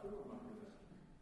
dafür und machen wir das.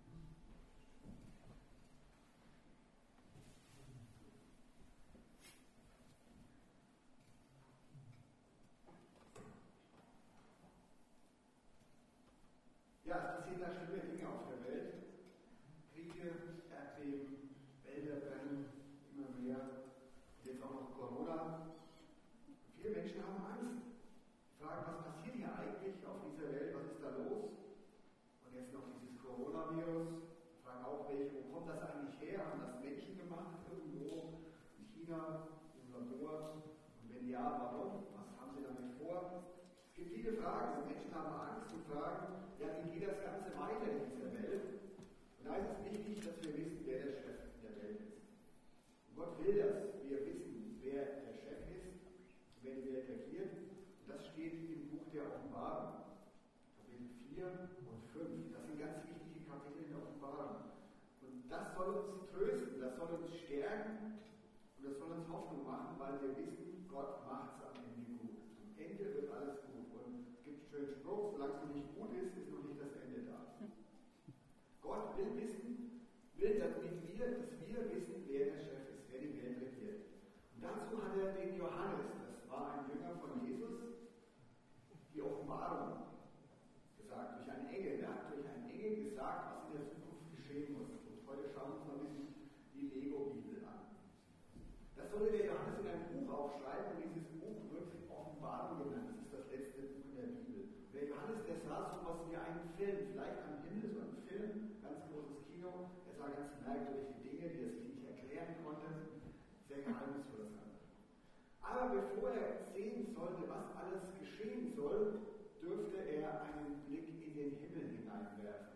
Ja, es passieren da schlimme Dinge auf der Welt. Kriege, Erdbeben, Wälder brennen, immer mehr. Jetzt auch noch Corona. Viele Menschen haben Angst. Fragen, was passiert hier eigentlich auf dieser Welt? Was ist da los? Und jetzt noch dieses Coronavirus. Fragen auch welche, wo kommt das eigentlich her? Haben das Menschen gemacht? Irgendwo in China, im Labor? Und wenn ja, warum? Was haben sie damit vor? Es gibt viele Fragen. Menschen haben Angst und fragen, ja, wie geht das Ganze weiter in dieser Welt? Und da ist es wichtig, dass wir wissen, wer der Chef der Welt ist. Und Gott will, dass wir wissen, wer der Chef ist, wer die Welt regiert. Und das steht im Buch der Offenbarung, Kapitel 4 und 5. Das sind ganz wichtige Kapitel in der Offenbarung. Und das soll uns trösten, das soll uns stärken und das soll uns Hoffnung machen, weil wir wissen, Gott macht es am Ende gut. Am Ende wird alles gut. Und es gibt einen schönen Spruch, solange es noch nicht gut ist, ist noch nicht das Ende da. Gott will wissen, dass wir wissen, wer der Chef ist, wer die Welt regiert. Und dazu hat er den Johannes, das war ein Jünger von Jesus, die Offenbarung gesagt, durch einen Engel. Der hat durch einen Engel gesagt, was in der Zukunft geschehen muss. Und heute schauen wir uns mal ein bisschen die Lego-Bibel an. Das sollte der Johannes in ein Buch aufschreiben und dieses Buch wird Offenbarung genannt. Das ist das letzte Buch in der Bibel. Und der Johannes, der sah so was wie einen Film, vielleicht am Himmel so ein Film, ganz großes Kino. Er sah ganz merkwürdige Dinge, die er sich nicht erklären konnte. Sehr geheimnisvoll das Ganze. Aber bevor er sehen sollte, was alles geschehen soll, dürfte er einen Blick in den Himmel hineinwerfen.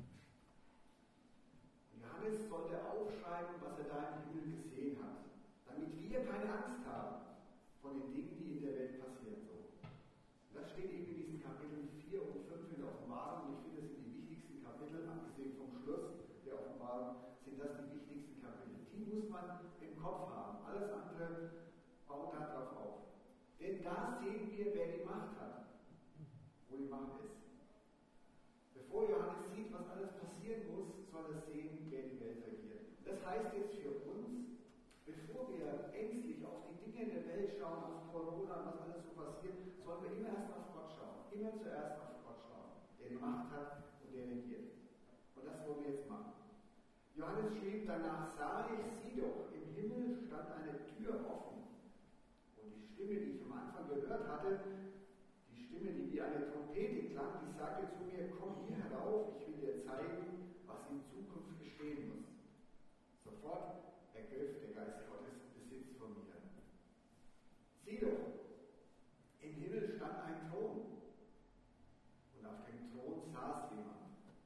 Und Johannes sollte aufschreiben, was er da im Himmel gesehen hat, damit wir keine Angst haben von den Dingen, die in der Welt passieren. Das steht eben in diesen Kapiteln 4 und 5 in der Offenbarung. Und ich finde, das sind die wichtigsten Kapitel, abgesehen vom Schluss der Offenbarung, sind das die wichtigsten Kapitel. Die muss man im Kopf haben. Alles andere baut darauf auf. Denn da sehen wir, wer die Macht hat. Wo die Macht ist. Bevor Johannes sieht, was alles passieren muss, soll er sehen, wer die Welt regiert. Das heißt jetzt für uns, bevor wir ängstlich auf die Dinge in der Welt schauen, auf Corona, was alles so passiert, sollen wir immer erst auf Gott schauen. Immer zuerst auf Gott schauen, der die Macht hat und der regiert. Und das wollen wir jetzt machen. Johannes schrieb, danach sah ich, sieh doch, im Himmel stand eine Tür offen. Und die Stimme, die ich am Anfang gehört hatte, die Stimme, die wie eine Trompete klang, die sagte zu mir, komm hier herauf, ich will dir zeigen, was in Zukunft geschehen muss. Sofort ergriff der Geist Gottes Besitz von mir. Sieh doch, im Himmel stand ein Thron und auf dem Thron saß jemand.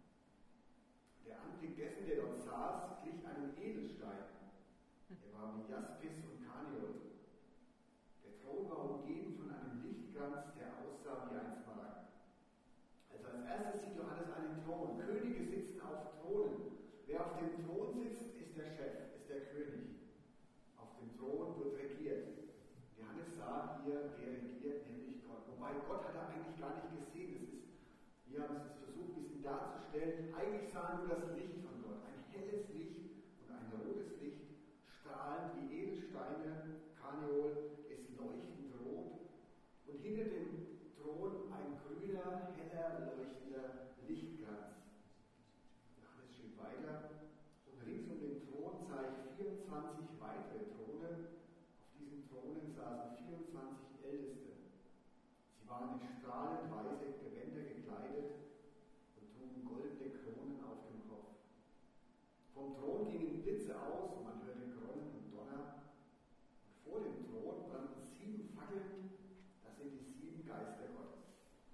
Der Anblick dessen, der dort saß, glich einem Edelstein. Er war wie Jaspis und Karneol. Der Thron war umgeben von einem Lichtkranz, der aussah wie ein Smaragd. Also als erstes sieht Johannes einen Thron. Könige sitzen auf Thronen. Wer auf dem Thron sitzt, ist der Chef, ist der König. Auf dem Thron wird regiert. Johannes sah hier, wer regiert, nämlich Gott. Wobei Gott hat er eigentlich gar nicht gesehen. Wir haben es versucht, ein bisschen darzustellen. Eigentlich sah er nur das Licht von Gott. Ein helles Licht und ein rotes Licht, strahlend wie Edelsteine, Karneol, es leuchtend rot. Und hinter dem Thron ein grüner, heller, leuchtender Lichtkranz. Johannes schrieb weiter. Und rings um den Thron sah ich 24 weitere Throne. Auf diesen Thronen saßen 24 Älteste. Sie waren in strahlend weiße Gewänder gekleidet und trugen goldene Kronen auf dem Kopf. Vom Thron gingen Blitze aus und man hörte Gronnen und Donner. Und vor dem Thron brannten 7 Fackeln. Das sind die 7 Geister Gottes.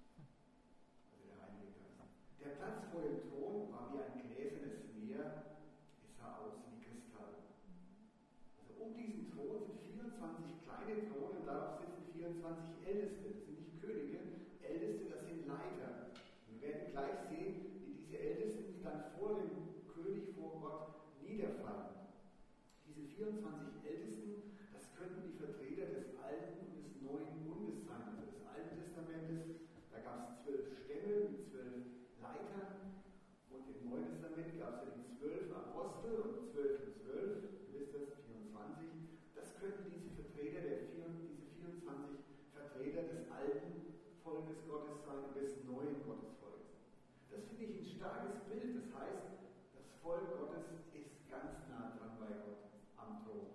Also der Heilige Geist. Der Platz vor dem Thron war wie ein gläsernes Meer. Es sah aus wie Kristall. Also um diesen Thron sind 24 kleine Thronen, darauf sitzen 24 Älteste. Das sind nicht Könige, Älteste, das sind Leiter. Und wir werden gleich sehen, wie diese Ältesten dann vor dem König, vor Gott niederfallen. Diese 24 Ältesten, das könnten die Vertreter des Alten und des Neuen Bundes sein, also des Alten Testamentes. Da gab es 12 Stämme mit 12 Leitern. im Neuen Testament gab es ja die 12 Apostel und 12 und 12, ihr wisst das, 24. Das könnten diese 24 Vertreter des alten Volkes Gottes sein und des neuen Gottesvolkes. Das finde ich ein starkes Bild. Das heißt, das Volk Gottes ist ganz nah dran bei Gott am Thron.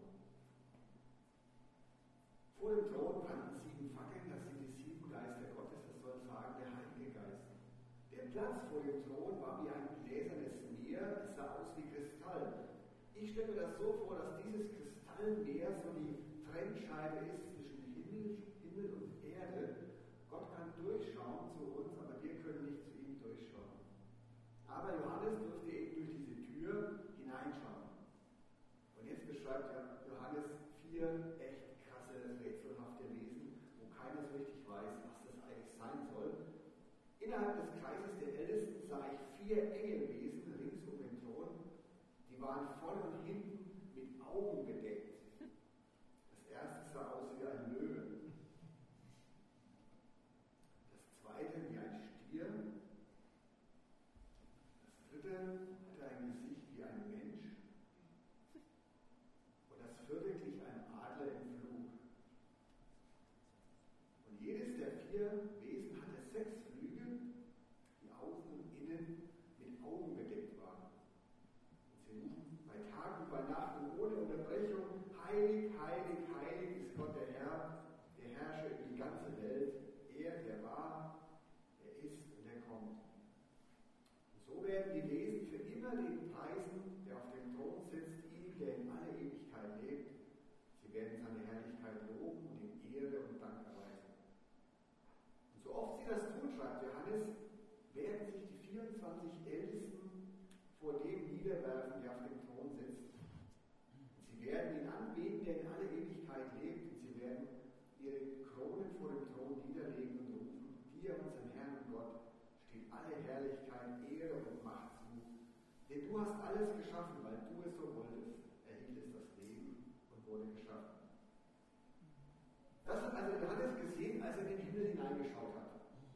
Vor dem Thron brannten 7 Fackeln, das sind die 7 Geister Gottes, das soll sagen der Heilige Geist. Der Platz vor dem Thron war wie ein gläsernes Meer, es sah aus wie Kristall. Ich stelle mir das so vor, dass dieses Kristallmeer so die Trennscheibe ist zwischen Himmel und Erde. Gott kann durchschauen zu uns, aber wir können nicht zu ihm durchschauen. Aber Johannes durfte eben durch diese Tür hineinschauen. Und jetzt beschreibt Johannes 4 echt krasse, rätselhafte Wesen, wo keiner so richtig weiß, was das eigentlich sein soll. Innerhalb des Kreises der Ältesten sah ich 4 Engelwesen rings um den Thron. Die waren vorne und hinten mit Augen bedeckt. Das erste sah aus wie ein Löwe. Das zweite wie ein Stier. Das dritte hatte ein Gesicht wie ein Mensch. Und das vierte glich einem Adler im Flug. Und jedes der 4 Wesen hatte 6 Flügel, die außen und innen mit Augen bedeckt waren. Und sie riefen bei Tag und bei Nacht und ohne Unterbrechung: Heilig, heilig, heilig ist Gott der Herr, der Herrscher über die ganze Welt. Er, der war, der ist und der kommt. Und so werden die Wesen für immer den preisen, der auf dem Thron sitzt, ihm, der in alle Ewigkeit lebt. Sie werden seine Herrlichkeit loben und ihm Ehre und Dank erweisen. Und so oft sie das tun, schreibt Johannes, werden sich die 24 Ältesten vor dem niederwerfen, der auf dem Thron sitzt. Und sie werden ihn anbeten, der in alle Ewigkeit lebt, und sie werden ihre Kronen vor dem Thron niederlegen und rufen: Dir, unserem Herrn und Gott, steht alle Herrlichkeit, Ehre und Macht zu. Denn du hast alles geschaffen, weil du es so wolltest, erhielt es das Leben und wurde geschaffen. Das hat also Johannes gesehen, als er in den Himmel hineingeschaut hat.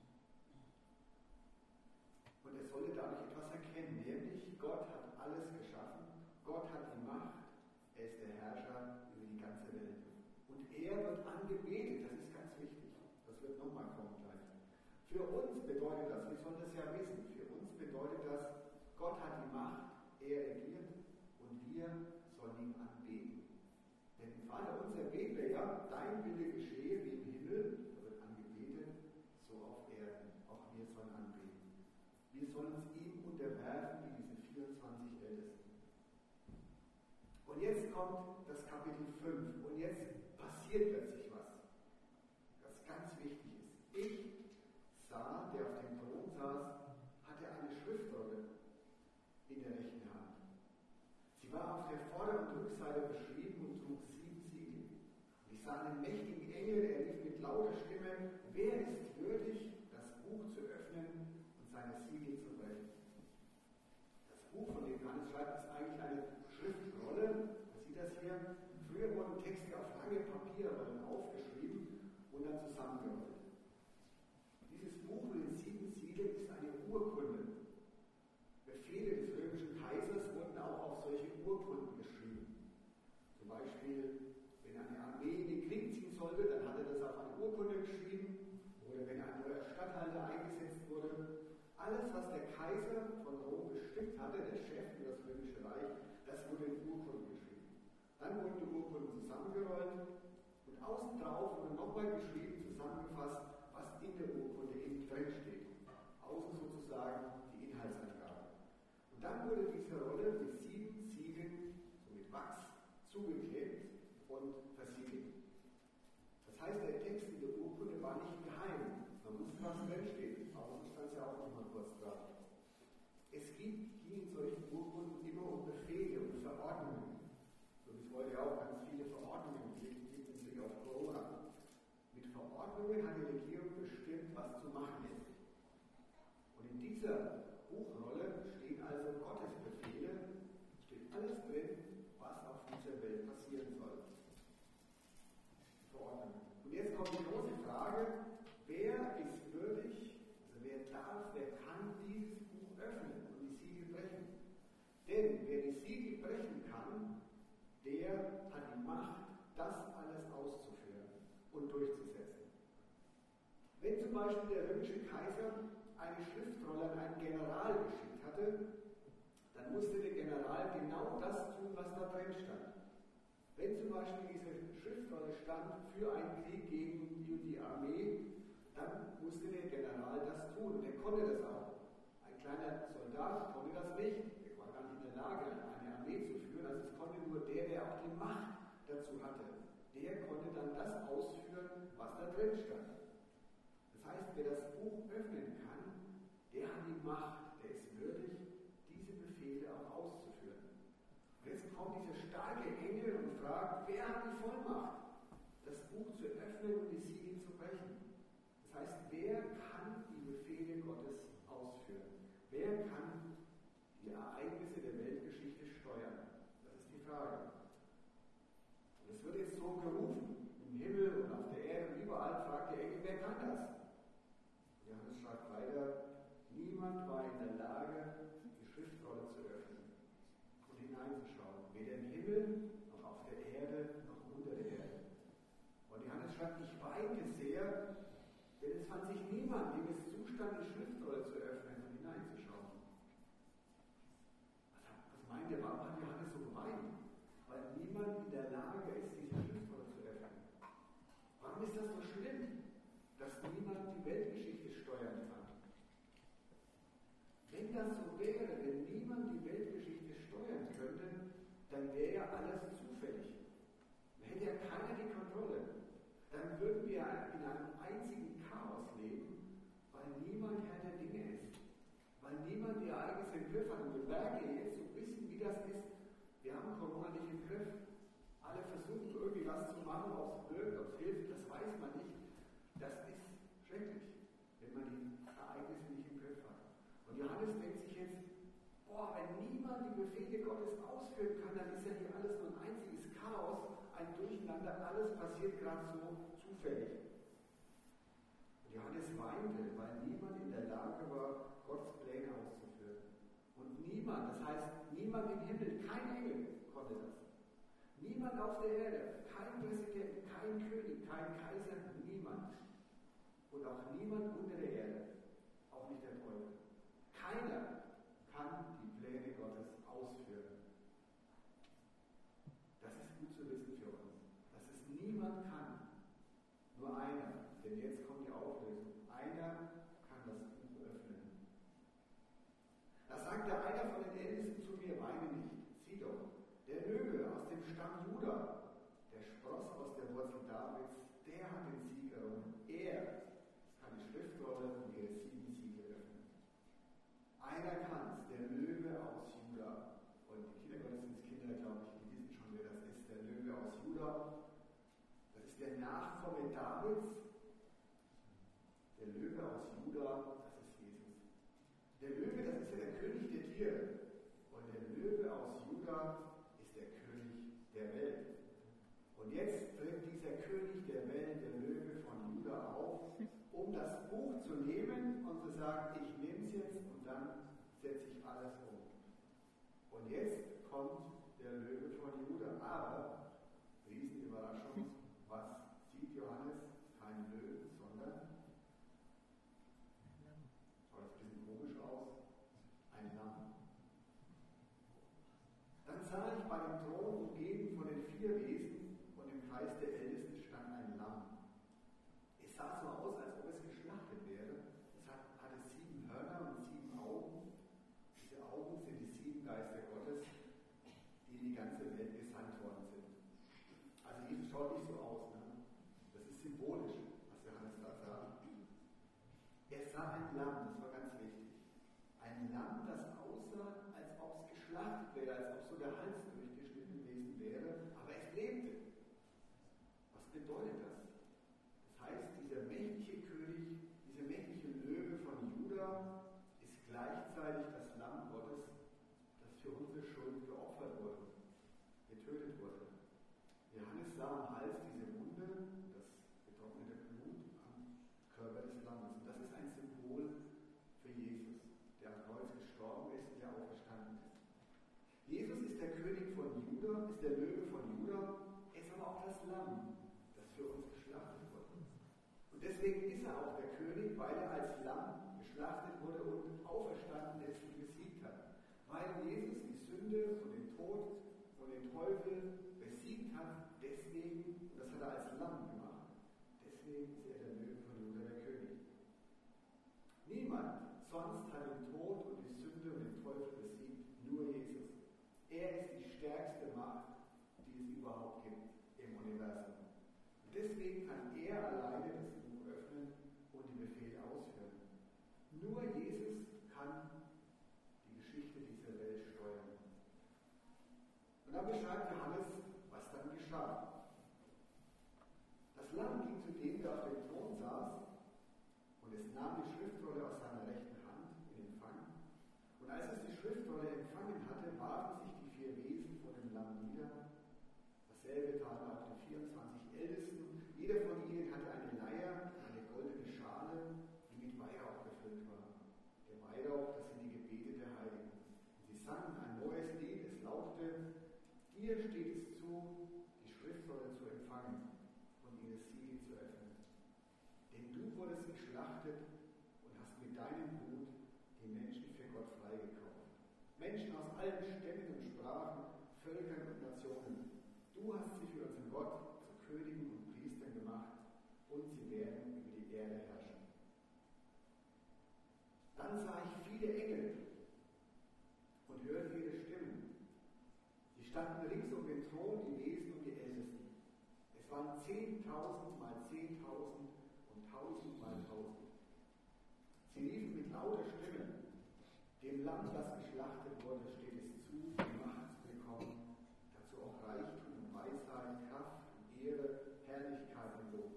Und er sollte dadurch etwas erkennen, nämlich Gott hat alles geschaffen, Gott hat die Macht, er ist der Herrscher über die ganze Welt. Und er wird angebetet, das ist ganz wichtig, das wird nochmal kommen gleich. Für uns bedeutet das, wir sollen das ja wissen, für uns bedeutet das, Gott hat die Macht, er regiert und wir sollen ihn anbeten. Denn im Vater unser beten wir ja: Dein Wille geschehe wie im Himmel, da wird angebetet, so auf Erden. Auch wir sollen anbeten. Wir sollen uns ihm unterwerfen, wie diese 24 Ältesten. Und jetzt kommt das Kapitel 5 und jetzt passiert plötzlich was, das ganz wichtig ist. Ich sah, der auf dem Thron saß, hatte eine Schriftrolle in der rechten Hand. Sie war auf der Vorder- und Rückseite beschrieben und trug 7 Siegel. Und ich sah einen mächtigen Engel, der rief mit lauter Stimme: Wer ist würdig, das Buch zu öffnen und seine Siegel zu brechen? Das Buch, von dem Johannes schreibt, ist eigentlich eine Schriftrolle. Man sieht das hier. Früher wurden Texte auf lange Papierrollen aufgeschrieben und dann zusammengerollt. Dieses Buch mit den 7 Siegeln ist eine Urkunde. Befehle des römischen Kaisers wurden auch auf solche Urkunden geschrieben. Zum Beispiel, wenn eine Armee in den Krieg ziehen sollte, dann hat er das auf eine Urkunde geschrieben. Oder wenn ein neuer Statthalter eingesetzt wurde. Alles, was der Kaiser von Rom bestimmt hatte, der Chef für das römische Reich, das wurde in Urkunden geschrieben. Dann wurden die Urkunden zusammengerollt und außen drauf wurde nochmal geschrieben, zusammengefasst, was in der Urkunde eben drin steht. Außen sozusagen die Inhaltsangabe. Und dann wurde diese Rolle mit 7 Siegeln, so mit Wachs, zugeklebt und versiegelt. Das heißt, der Text in der Urkunde war nicht geheim. Man wusste, was drin steht. Außen stand es ja auch nochmal kurz drauf. Es ging in solchen Urkunden immer um Befehle und Verordnungen. So wie es heute auch ganz viele Verordnungen gibt im Blick auf Corona. Mit Verordnungen hat die Regierung bestimmt, was zu machen ist. Und in dieser Buchrolle stehen also Gottes Befehle, steht alles drin, was auf dieser Welt passieren soll. Verordnungen. Und jetzt kommt die große Frage: Wer ist würdig, also wer darf, wer kann dieses Buch öffnen und die Siegel brechen? Denn wer die Siegel brechen kann, der hat die Macht, das alles auszuführen und durchzusetzen. Wenn zum Beispiel der römische Kaiser eine Schriftrolle an einen General geschickt hatte, dann musste der General genau das tun, was da drin stand. Wenn zum Beispiel diese Schriftrolle stand für einen Krieg gegen die Armee, dann musste der General das tun und er konnte das auch. Ein kleiner Soldat konnte das nicht. Er war gar nicht in der Lage, eine Armee zu führen. Also es konnte nur der auch die Macht dazu hatte. Der konnte dann das ausführen, was da drin stand. Das heißt, wer das Buch öffnen kann, der hat die Macht, der ist würdig, diese Befehle auch auszuführen. Und jetzt kommt dieser starke Engel und fragt, wer hat die Vollmacht, das Buch zu öffnen und die Siegel zu brechen? Das heißt, wer kann die Befehle Gottes ausführen? Wer kann die Ereignisse der Weltgeschichte steuern? Das ist die Frage. Und es wird jetzt so gerufen, im Himmel und auf der Erde und überall fragt der Engel, wer kann das? Johannes schreibt weiter, niemand war in der Lage, die Schriftrolle zu öffnen und hineinzuschauen. Weder im Himmel, noch auf der Erde, noch unter der Erde. Und Johannes schreibt, ich weinte sehr, denn es fand sich niemand, dem es zustand, die Schriftrolle zu öffnen und hineinzuschauen. Was meint ihr, warum hat Johannes so geweint? Weil niemand in der Lage ist, diese Schriftrolle zu öffnen. Warum ist das so schlimm, dass niemand die Weltgeschichte steuern kann? Wenn das so wäre, wenn niemand die Weltgeschichte steuern könnte, dann wäre ja alles zufällig. Dann hätte ja keiner die Kontrolle. Dann würden wir in einem einzigen Chaos leben, weil niemand Herr der Dinge ist. Weil niemand die Ereignisse im Griff hat. Und wir merken jetzt so ein bisschen, wie das ist. Wir haben Corona nicht im Griff. Alle versuchen irgendwie was zu machen, ob es wirkt, ob es hilft, das weiß man nicht. Das ist schrecklich, wenn man die Ereignisse nicht im Griff hat. Und Johannes denkt sich jetzt, wenn niemand die Befehle Gottes ausführen kann, dann ist ja hier alles nur ein einziges Chaos, ein Durcheinander, alles passiert gerade so zufällig. Und Johannes weinte, weil niemand in der Lage war, Gottes Pläne auszuführen. Und niemand, das heißt niemand im Himmel, kein Engel konnte das. Niemand auf der Erde, kein Präsident, kein König, kein Kaiser, niemand. Und auch niemand unter der Erde, auch nicht der Teufel. Keiner kann die Pläne Gottes ausführen. Das ist gut zu wissen für uns, dass es niemand kann. Nur einer, denn jetzt kommt die Auflösung. Einer kann das Buch öffnen. Da sagte einer von den Ältesten zu mir, weine nicht, sieh doch, der Löwe aus dem Stamm Juda, der Spross aus der Wurzel Davids, der hat den Sieg errungen. Er kann die Schriftrolle und ihre 7 Siegel öffnen. Einer kann es, der Löwe aus Juda. Und die Kindergottesdienstkinder, glaube ich, die wissen schon, wer das ist. Der Löwe aus Juda. Das ist der Nachkomme Davids. Der Löwe aus Juda, das ist Jesus. Der Löwe, das ist ja der König der Tiere. Und der Löwe aus Juda ist der König der Welt. Und jetzt tritt dieser König der Welt, der Löwe von Juda, auf, um das Buch zu nehmen und zu sagen, ich nehme es jetzt und dann setze ich alles um. Und jetzt kommt der Löwe von Juda. Aber, Riesenüberraschung, was sieht Johannes? Kein Löwen, sondern, schaut das ein bisschen komisch aus, ein Lamm. Dann sah ich bei dem Thron umgeben von den 4 Wesen und im Kreis der Ältesten stand ein Lamm. Es sah so aus, als ob es geschlachtet wäre. Es hatte 7 Hörner und 7 Augen. Diese Augen sind die 7 Geister Gottes, die in die ganze Welt gesandt worden sind. Also Jesus schaut nicht so aus. Ne? Das ist symbolisch, was Johannes da sagt. Er sah ein Lamm, das war ganz wichtig. Ein Lamm, das aussah, als ob es geschlachtet wäre, als ob so der Hals durchgeschnitten gewesen wäre, aber es lebte. Was bedeutet das? Das heißt, dieser mächtige König, dieser mächtige Löwe von Juda ist gleichzeitig das Lamm Gottes, das für unsere Schuld geopfert wurde, getötet wurde. Johannes sah am Hals diese Wunde, das getrocknete Blut am Körper des Lammes. Und das ist ein Symbol für Jesus, der am Kreuz gestorben ist und der auferstanden ist. ist der Löwe von Juda, er ist aber auch das Lamm, das für uns geschlachtet wurde. Und deswegen ist er auch der König, weil er als Lamm geschlachtet wurde und auferstanden ist und besiegt hat. Weil Jesus die Sünde und den Tod und den Teufel besiegt hat, deswegen, und das hat er als Lamm gemacht, deswegen ist er der Löwe von Juda, der König. Niemand sonst hat den Tod und die Sünde und den Teufel besiegt, nur Jesus. Er ist die stärkste Macht, die es überhaupt gibt im Universum. Und deswegen kann er alleine das Buch öffnen und die Befehle ausführen. Nur Jesus kann die Geschichte dieser Welt steuern. Und dann beschreibt Johannes, was dann geschah. Das Lamm ging zu dem, der auf dem Thron saß, und es nahm die Schriftrolle aus seiner rechten Hand in Empfang. Und als es die Schriftrolle empfangen hatte, warfen sich die 4 Wesen vor dem Lamm nieder. Dasselbe taten auch die 24 Ältesten. Jeder von ihnen hatte eine Leier, eine goldene Schale, die mit Weihrauch gefüllt war. Der Weihrauch, das sind die Gebete der Heiligen. Und sie sangen ein neues Lied, es lautete: Dir steht es zu, die Schriftrolle zu empfangen und ihre Siegel zu öffnen. Denn du wurdest geschlachtet und hast mit deinem Blut die Menschen für Gott freigekauft. Menschen aus allen Stämmen und Sprachen, Völkern und Nationen. Du hast sie für unseren Gott zu Königen und Priestern gemacht, und sie werden über die Erde herrschen. Dann sah ich viele Engel und hörte ihre Stimmen. Sie standen rings um den Thron, die Wesen und die Ältesten. Es waren 10.000 mal 10.000 und 1.000 mal 1.000. Sie riefen mit lauter Stimme: Dem Lamm, das geschlachtet wurde, steht es zu, die Macht zu bekommen, dazu auch Reichtum und Weisheit, Kraft und Ehre, Herrlichkeit und Lob.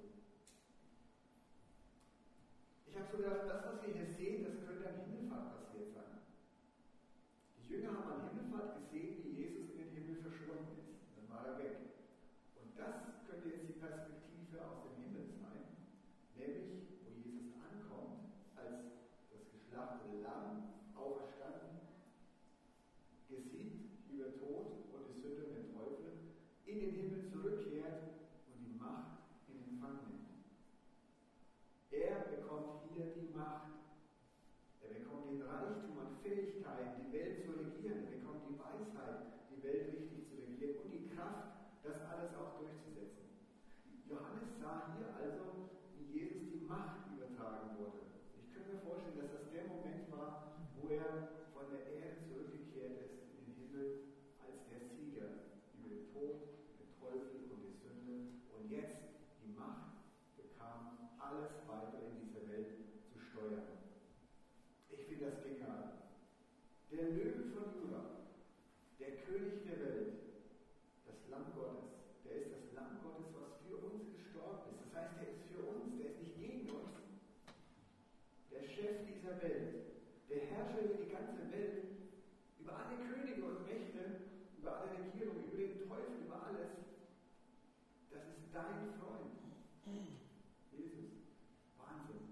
Ich habe so gedacht, das, was wir hier sehen, das könnte am Himmelfahrt passiert sein. Die Jünger haben an Himmelfahrt gesehen, wie Jesus in den Himmel verschwunden ist. Dann war er weg. Und das könnte jetzt die Perspektive aus dem Himmel sein, nämlich wo Jesus ankommt, als das geschlachtete Lamm, auferstanden, gesiegt über Tod und die Sünde und den Teufel, in den Himmel zurückkehrt und die Macht in Empfang nimmt. Er bekommt hier die Macht. Er bekommt den Reichtum an Fähigkeiten, die Welt zu regieren. Er bekommt die Weisheit, die Welt richtig zu regieren und die Kraft, das alles auch durchzusetzen. Johannes sah hier also, wie Jesus die Macht übertragen wurde. Ich könnte mir vorstellen, dass das der Moment war, wo er von der Erde zurückgekehrt ist in den Himmel als der Sieger über den Tod, den Teufel und die Sünde und jetzt die Macht bekam, alles weiter in dieser Welt zu steuern. Ich finde das genial. Der Löwe von Juda, der König der Welt, das Lamm Gottes, der ist das Lamm Gottes, was für uns gestorben ist. Das heißt, der ist für uns, der ist nicht gegen uns. Der Chef dieser Welt, der Herrscher über die ganze Welt, über alle Könige und Mächte, über alle Regierungen, über den Teufel, über alles. Das ist dein Freund. Jesus. Wahnsinn.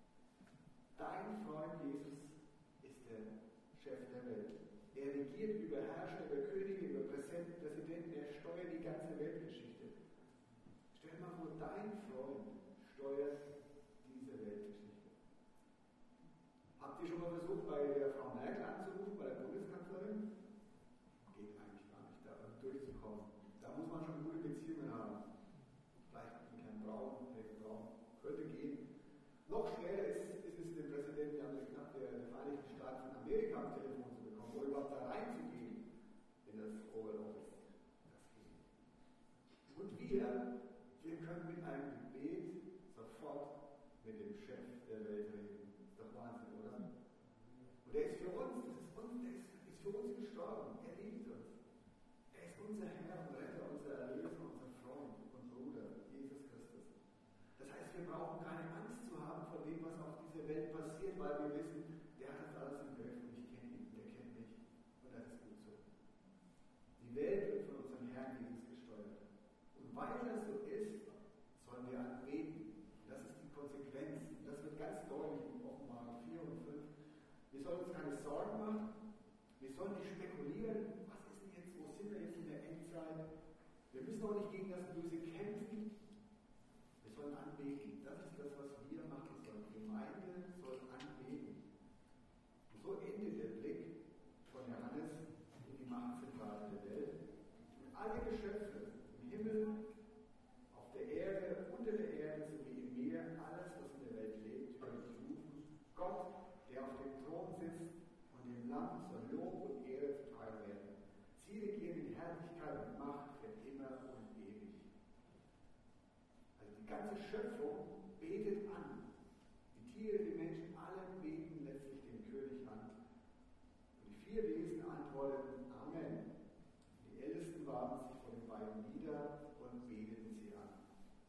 Dein Freund Jesus ist der Chef der Welt. Er regiert über Herrscher, über Könige, über Präsidenten, er steuert die ganze Weltgeschichte. Stell dir mal vor, dein Freund steuert diese Weltgeschichte. Habt ihr schon mal versucht, bei der Frau Merkel anzurufen, bei der Bundeskanzlerin? Geht eigentlich gar nicht, da durchzukommen. Da muss man schon gute Beziehungen haben. Vielleicht mit Herrn Braun, könnte gehen. Noch schwerer ist es, den Präsidenten der Vereinigten Staaten von Amerika am Telefon zu bekommen, oder überhaupt da reinzugehen in das Oval Office. Das geht. Und wir können mit einem Gebet sofort mit dem Chef der Welt reden. Ist doch Wahnsinn, oder? Und der ist für uns, der ist für uns gestorben. Er liebt uns. Er ist unser Herr und Retter, unser Erlöser, unser Freund und Bruder, Jesus Christus. Das heißt, wir brauchen keine Angst zu haben vor dem, was auf dieser Welt passiert, weil wir wissen, der hat das alles im Griff und ich kenne ihn, der kennt mich. Und das ist gut so. Die Welt wird von unserem Herrn Jesus gesteuert. Und weil das so ist, sollen wir anbeten. Das ist die Konsequenz. Und das wird ganz deutlich in Offenbarung 4 und 5. Wir sollen uns keine Sorgen machen. Wir sollen nicht spekulieren, was ist denn jetzt, wo sind wir jetzt in der Endzeit? sein. Wir müssen auch nicht gegen das Böse kämpfen. Wir sollen anbeten. Das ist das, was wir machen sollen. Die Gemeinde soll anbeten. Und so endet der Blick von Johannes in die Machtzentrale der Welt. Und alle Geschöpfe im Himmel, auf der Erde, unter der Erde sowie im Meer, alles, was in der Welt lebt, hören rufen: Gott, der auf dem Thron sitzt, und dem Lamm soll Lob und Ehre zuteil werden. Sie regieren in Herrlichkeit und Macht für immer und ewig. Also die ganze Schöpfung betet an. Die Tiere, die Menschen, alle beten letztlich den König an. Und die vier Wesen antworten: Amen. Die Ältesten warfen sich vor den beiden nieder und beteten sie an.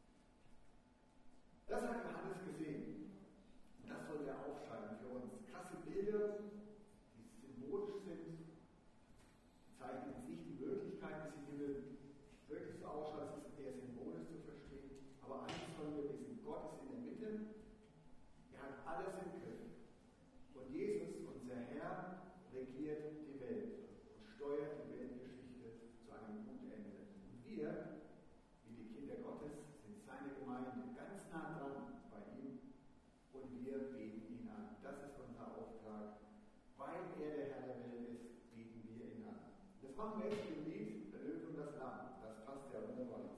Das hat Johannes gesehen. Und das soll er aufschreiben für uns. Krasse Bilder, die symbolisch sind, zeigen uns nicht die Möglichkeit, dass im Himmel wirklich so ausschaut, es ist eher symbolisch zu verstehen. Aber eines sollen wir wissen: Gott ist in der Mitte, er hat alles im Griff. Und Jesus, unser Herr, regiert die Welt und steuert die Weltgeschichte zu einem guten Ende. Und wir, wie die Kinder Gottes, sind seine Gemeinde, ganz nah dran bei ihm, und wir beten ihn an. Das ist unser Auftrag. Weil er der Herr der Welt ist, beten wir ihn an. Das machen wir jetzt im Lied Der Löwe und das Lamm. Das passt ja wunderbar dazu.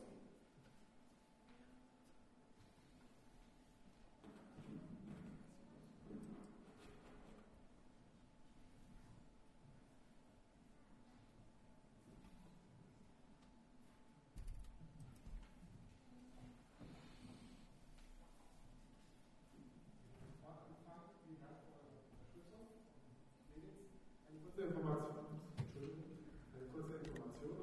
Information